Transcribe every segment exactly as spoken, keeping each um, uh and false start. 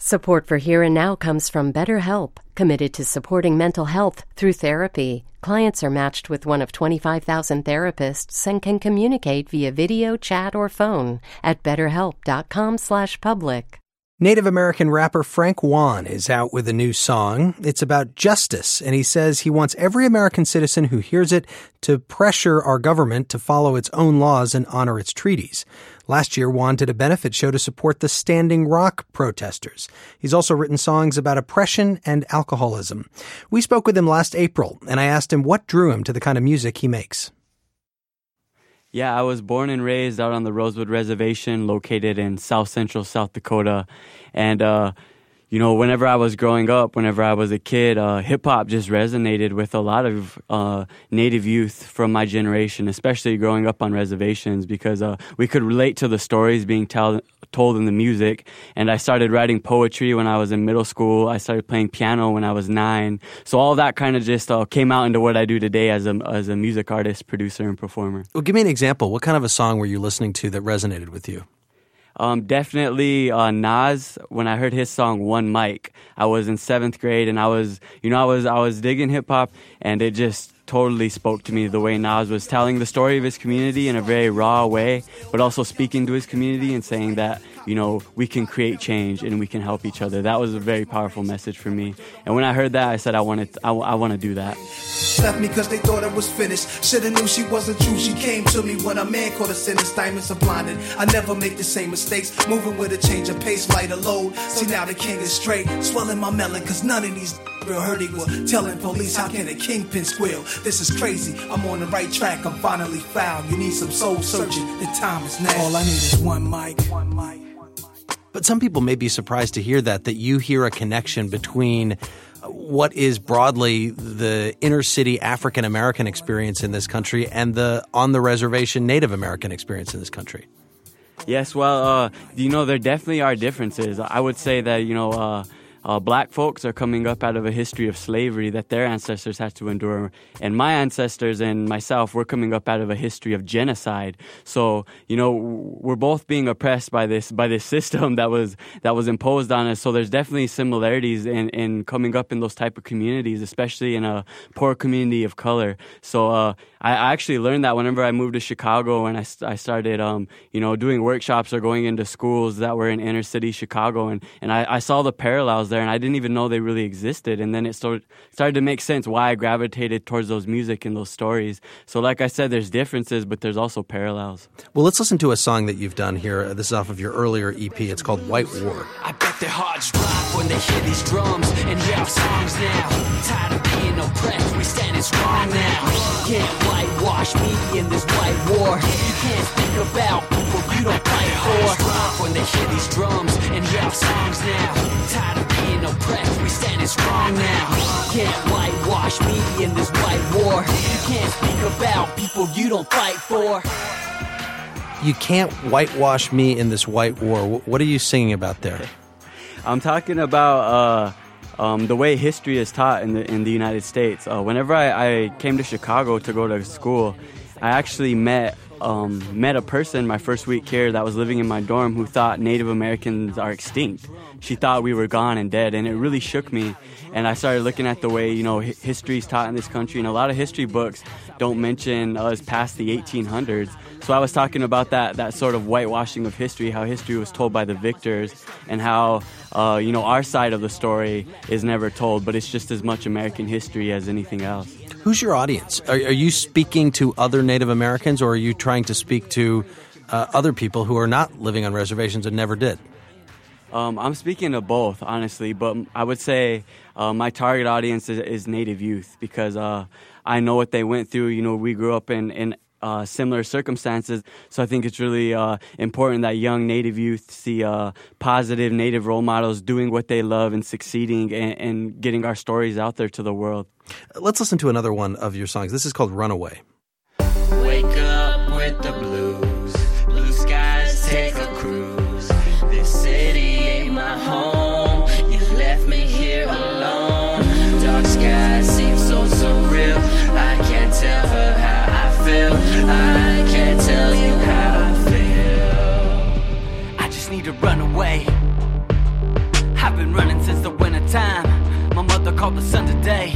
Support for Here and Now comes from BetterHelp, committed to supporting mental health through therapy. Clients are matched with one of twenty-five thousand therapists and can communicate via video, chat, or phone at betterhelp.com slash public. Native American rapper Frank Juan is out with a new song. It's about justice, and he says he wants every American citizen who hears it to pressure our government to follow its own laws and honor its treaties. Last year, Juan did a benefit show to support the Standing Rock protesters. He's also written songs about oppression and alcoholism. We spoke with him last April, and I asked him what drew him to the kind of music he makes. Yeah, I was born and raised out on the Rosewood Reservation, located in south central South Dakota. And, uh, you know, whenever I was growing up, whenever I was a kid, uh, hip-hop just resonated with a lot of uh, Native youth from my generation, especially growing up on reservations, because uh, we could relate to the stories being tell- told in the music. And I started writing poetry when I was in middle school. I started playing piano when I was nine. So all that kind of just uh, came out into what I do today as a, as a music artist, producer, and performer. Well, give me an example. What kind of a song were you listening to that resonated with you? Um, definitely uh, Nas. When I heard his song "One Mic," I was in seventh grade, and I was, you know, I was I was digging hip hop, and it just totally spoke to me the way Nas was telling the story of his community in a very raw way, but also speaking to his community and saying that, you know, we can create change and we can help each other. That was a very powerful message for me. And when I heard that, I said, I want to, I, I want to do that. Left me because they thought it was finished. Shoulda knew she wasn't true. She came to me when a man caught a sentence. Diamonds are blinded. I never make the same mistakes. Moving with a change of pace, lighter load. See now the king is straight. Swelling my melon because none of these real heard equal. Telling police how can a kingpin squeal. This is crazy. I'm on the right track. I'm finally found. You need some soul searching. The time is now. All I need is one mic. One mic. But some people may be surprised to hear that, that you hear a connection between what is broadly the inner city African American experience in this country and the on the reservation Native American experience in this country. Yes, well, uh, you know, there definitely are differences. I would say that, you know, uh, Uh, black folks are coming up out of a history of slavery that their ancestors had to endure. And my ancestors and myself, we're coming up out of a history of genocide. So, you know, we're both being oppressed by this by this system that was that was imposed on us. So there's definitely similarities in, in coming up in those type of communities, especially in a poor community of color. So uh, I, I actually learned that whenever I moved to Chicago and I, I started, um, you know, doing workshops or going into schools that were in inner city Chicago. And, and I, I saw the parallels there. And I didn't even know they really existed. And then it started, started to make sense why I gravitated towards those music and those stories. So like I said, there's differences, but there's also parallels. Well, let's listen to a song that you've done here. This is off of your earlier E P. It's called White War. I bet their hearts drop when they hear these drums and hear our songs now. Tired of being oppressed, we standing strong now. Can't whitewash me in this white war. You can't speak about people you don't fight for. Drop when they hear these drums and hear our songs now. Tired of being oppressed, we standing strong now. Can't whitewash me in this white war. You can't speak about people you don't fight for. You can't whitewash me in this white war. What are you singing about there? I'm talking about uh, um, the way history is taught in the in the United States. Uh, whenever I, I came to Chicago to go to school, I actually met um, met a person my first week here that was living in my dorm who thought Native Americans are extinct. She thought we were gone and dead, and it really shook me. And I started looking at the way, you know, hi- history is taught in this country, and a lot of history books don't mention us past the eighteen hundreds. So I was talking about that that sort of whitewashing of history, how history was told by the victors, and how, uh, you know, our side of the story is never told, but it's just as much American history as anything else. Who's your audience? Are, are you speaking to other Native Americans, or are you trying to speak to uh, other people who are not living on reservations and never did? Um, I'm speaking to both, honestly, but I would say uh, my target audience is, is Native youth because uh, I know what they went through. You know, we grew up in, in uh, similar circumstances, so I think it's really uh, important that young Native youth see uh, positive Native role models doing what they love and succeeding and, and getting our stories out there to the world. Let's listen to another one of your songs. This is called Runaway. Wake up with the blues. Blue skies take a cruise. This city ain't my home. You left me here alone. Dark skies seem so surreal. I can't tell her how I feel. I can't tell you how I feel. I just need to run away. I've I've been running since the winter time. My mother called the sun today,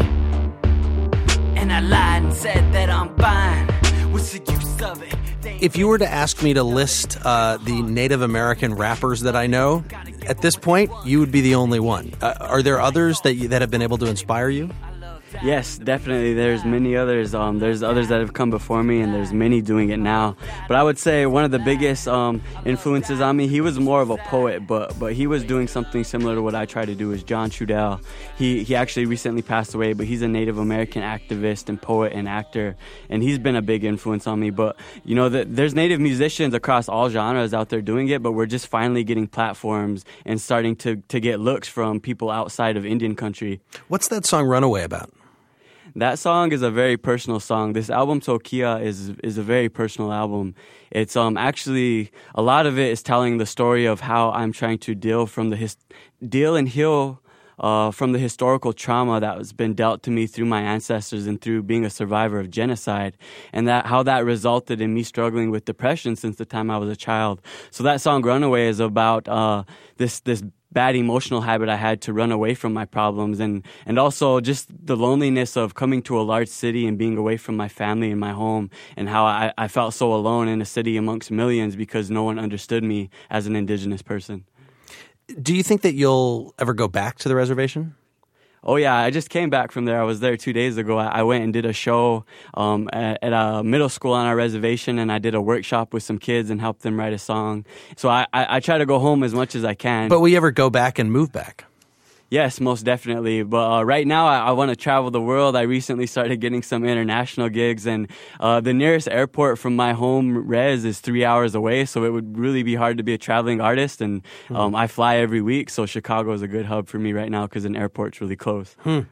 and I lied and said that I'm fine. What's the use of it? If you were to ask me to list uh, the Native American rappers that I know, at this point, you would be the only one. Uh, are there others that you, that have been able to inspire you? Yes, definitely. There's many others. Um, there's others that have come before me, and there's many doing it now. But I would say one of the biggest um, influences on me, he was more of a poet, but but he was doing something similar to what I try to do, is John Trudell. He, he actually recently passed away, but he's a Native American activist and poet and actor, and he's been a big influence on me. But, you know, the, there's Native musicians across all genres out there doing it, but we're just finally getting platforms and starting to, to get looks from people outside of Indian country. What's that song Runaway about? That song is a very personal song. This album, Tokia, is is a very personal album. It's um actually, a lot of it is telling the story of how I'm trying to deal from the his, deal and heal uh, from the historical trauma that has been dealt to me through my ancestors and through being a survivor of genocide, and that how that resulted in me struggling with depression since the time I was a child. So that song, Runaway, is about uh, this this. bad emotional habit I had to run away from my problems, and, and also just the loneliness of coming to a large city and being away from my family and my home, and how I, I felt so alone in a city amongst millions because no one understood me as an indigenous person. Do you think that you'll ever go back to the reservation? Oh, yeah. I just came back from there. I was there two days ago. I, I went and did a show um, at, at a middle school on our reservation, and I did a workshop with some kids and helped them write a song. So I, I, I try to go home as much as I can. But will you ever go back and move back? Yes, most definitely. But uh, right now, I, I want to travel the world. I recently started getting some international gigs, and uh, the nearest airport from my home res is three hours away, so it would really be hard to be a traveling artist. And um, I fly every week, so Chicago is a good hub for me right now because an airport's really close. Hmm.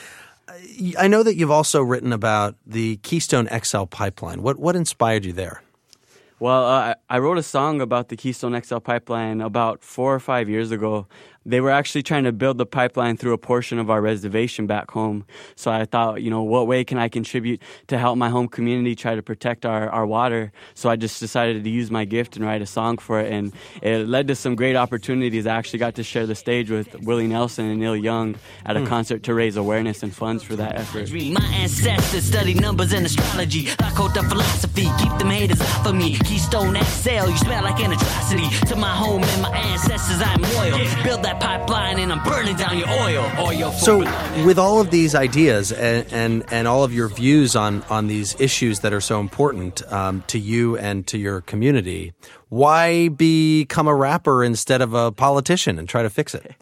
I know that you've also written about the Keystone X L pipeline. What what inspired you there? Well, uh, I wrote a song about the Keystone X L pipeline about four or five years ago. They were actually trying to build the pipeline through a portion of our reservation back home. So I thought, you know, what way can I contribute to help my home community try to protect our, our water? So I just decided to use my gift and write a song for it. And it led to some great opportunities. I actually got to share the stage with Willie Nelson and Neil Young at a mm. concert to raise awareness and funds for that effort. My ancestors studied numbers and astrology. I code the philosophy, keep them haters off of me. Keystone X L, you smell like an atrocity. To my home and my ancestors, I'm loyal. Build that pipeline and I'm burning down your oil. oil so with all of these ideas and, and, and all of your views on, on these issues that are so important um, to you and to your community, why become a rapper instead of a politician and try to fix it?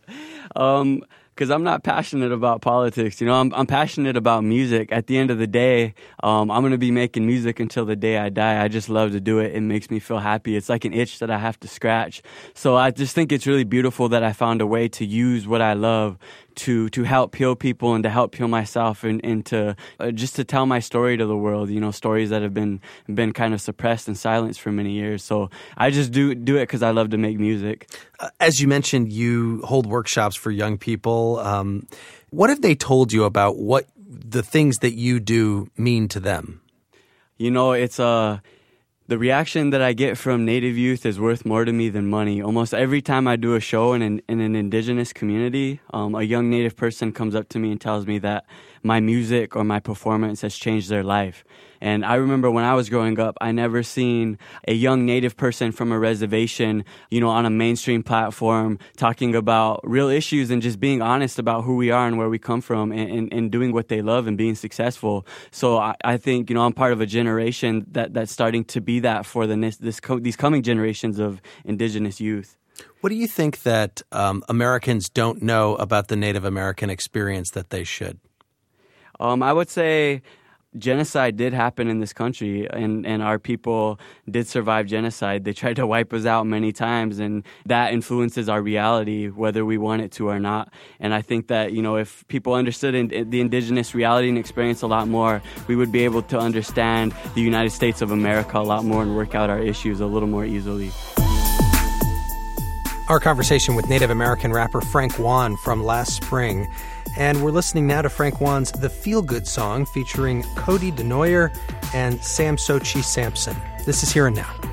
Um... Because I'm not passionate about politics. You know, I'm I'm passionate about music. At the end of the day, um, I'm going to be making music until the day I die. I just love to do it. It makes me feel happy. It's like an itch that I have to scratch. So I just think it's really beautiful that I found a way to use what I love to to help heal people and to help heal myself, and, and to uh, just to tell my story to the world, you know, stories that have been been kind of suppressed and silenced for many years. So I just do do it because I love to make music. Uh, as you mentioned, you hold workshops for young people. Um, what have they told you about what the things that you do mean to them? You know, it's a... Uh, The reaction that I get from Native youth is worth more to me than money. Almost every time I do a show in an, in an indigenous community, um, a young Native person comes up to me and tells me that my music or my performance has changed their life. And I remember when I was growing up, I never seen a young Native person from a reservation, you know, on a mainstream platform talking about real issues and just being honest about who we are and where we come from, and, and, and doing what they love and being successful. So I, I think, you know, I'm part of a generation that, that's starting to be that for the this these coming generations of indigenous youth. What do you think that um, Americans don't know about the Native American experience that they should? Um, I would say genocide did happen in this country, and, and our people did survive genocide. They tried to wipe us out many times, and that influences our reality, whether we want it to or not. And I think that, you know, if people understood in, in the indigenous reality and experience a lot more, we would be able to understand the United States of America a lot more and work out our issues a little more easily. Our conversation with Native American rapper Frank Juan from last spring. And we're listening now to Frank Juan's The Feel Good Song featuring Cody Denoyer and Sam Sochi Sampson. This is Here and Now.